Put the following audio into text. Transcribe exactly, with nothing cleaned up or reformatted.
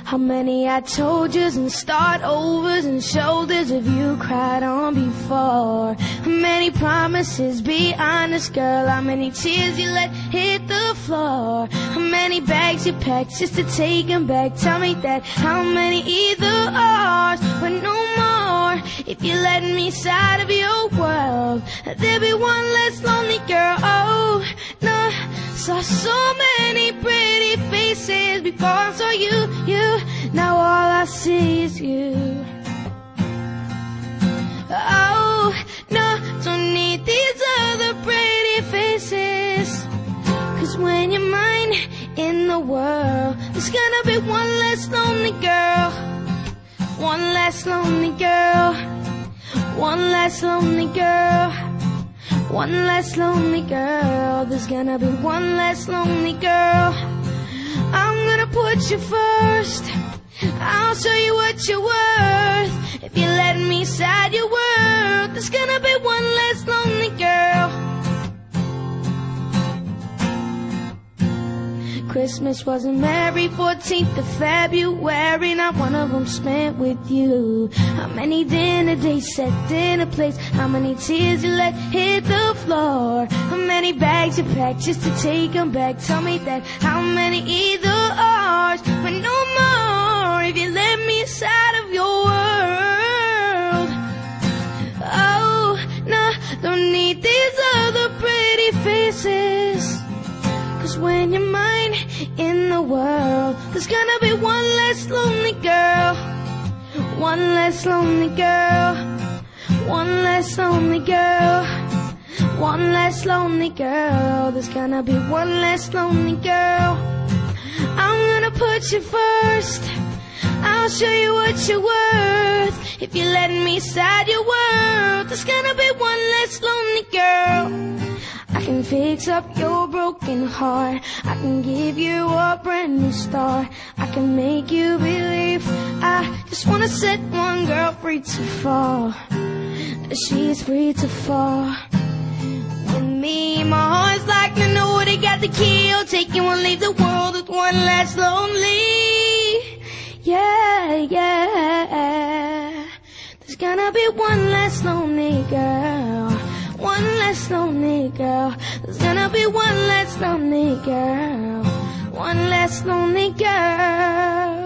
How many I told yous and start overs and shoulders have you cried on before? How many promises, be honest girl? How many tears you let hit the floor? How many bags you packed just to take them back? Tell me that. How many either ours, but no more? If you let me side of your world, there'll be one less lonely girl. Oh, no, saw so many pretty faces before I saw you, you. Now all I see is you. Oh, no, don't need these other pretty faces. Cause when you're mine in the world, there's gonna be one less lonely girl. One less lonely girl. One less lonely girl. One less lonely girl. There's gonna be one less lonely girl. I'm gonna put you first. I'll show you what you're worth. If you let me side your world, there's gonna be one less lonely girl. Christmas wasn't merry, fourteenth of February, not one of them spent with you. How many dinner dates set dinner plates? How many tears you let hit the floor? How many bags you packed just to take them back? Tell me that. How many either ours, but no more if you let me inside of your world. Oh, no, don't need these other pretty faces. Cause when you're mine in the world, there's gonna be one less lonely girl. One less lonely girl. One less lonely girl. One less lonely girl. There's gonna be one less lonely girl. I'm gonna put you first. I'll show you what you're worth. If you let me side your world, there's gonna be one less lonely girl. I can fix up your broken heart. I can give you a brand new start. I can make you believe. I just wanna set one girl free to fall. She's free to fall. With me, my heart's like the know they got the kill. Take you and leave the world with one less lonely. Yeah, yeah. There's gonna be one less lonely girl. One less lonely girl. There's gonna be one less lonely girl. One less lonely girl.